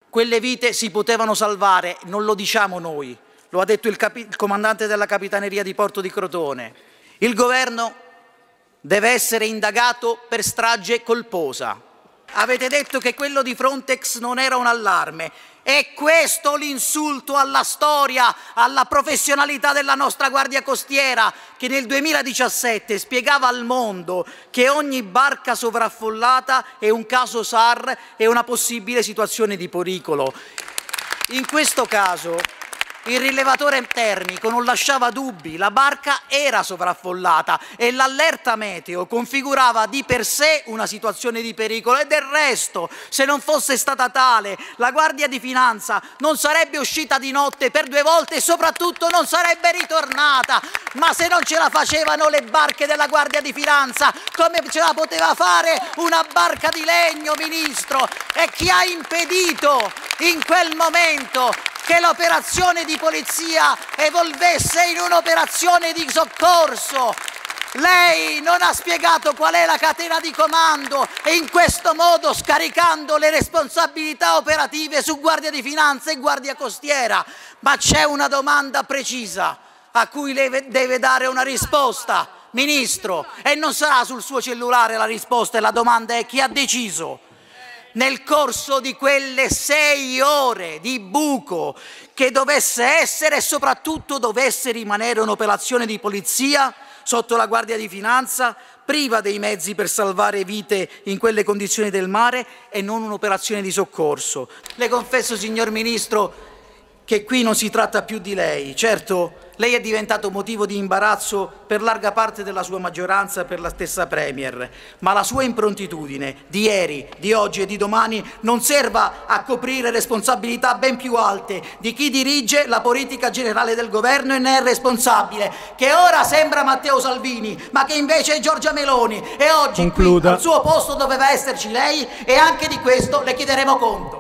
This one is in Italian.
quelle vite si potevano salvare, non lo diciamo noi, lo ha detto il comandante della Capitaneria di Porto di Crotone. Il governo deve essere indagato per strage colposa. Avete detto che quello di Frontex non era un allarme. È questo l'insulto alla storia, alla professionalità della nostra Guardia Costiera, che nel 2017 spiegava al mondo che ogni barca sovraffollata è un caso SAR e una possibile situazione di pericolo. In questo caso il rilevatore termico non lasciava dubbi, la barca era sovraffollata e l'allerta meteo configurava di per sé una situazione di pericolo e del resto, se non fosse stata tale, la Guardia di Finanza non sarebbe uscita di notte per 2 volte e soprattutto non sarebbe ritornata. Ma se non ce la facevano le barche della Guardia di Finanza, come ce la poteva fare una barca di legno, Ministro? E chi ha impedito in quel momento che l'operazione di polizia evolvesse in un'operazione di soccorso? Lei non ha spiegato qual è la catena di comando e in questo modo scaricando le responsabilità operative su Guardia di Finanza e Guardia Costiera. Ma c'è una domanda precisa a cui lei deve dare una risposta, Ministro, e non sarà sul suo cellulare la risposta, e la domanda è: chi ha deciso? Nel corso di quelle 6 ore di buco che dovesse essere e soprattutto dovesse rimanere un'operazione di polizia sotto la Guardia di Finanza, priva dei mezzi per salvare vite in quelle condizioni del mare e non un'operazione di soccorso. Le confesso, signor Ministro, che qui non si tratta più di lei. Certo, lei è diventato motivo di imbarazzo per larga parte della sua maggioranza e per la stessa Premier, ma la sua improntitudine di ieri, di oggi e di domani non serva a coprire responsabilità ben più alte di chi dirige la politica generale del governo e ne è responsabile, che ora sembra Matteo Salvini, ma che invece è Giorgia Meloni, e oggi qui al suo posto doveva esserci lei, e anche di questo le chiederemo conto.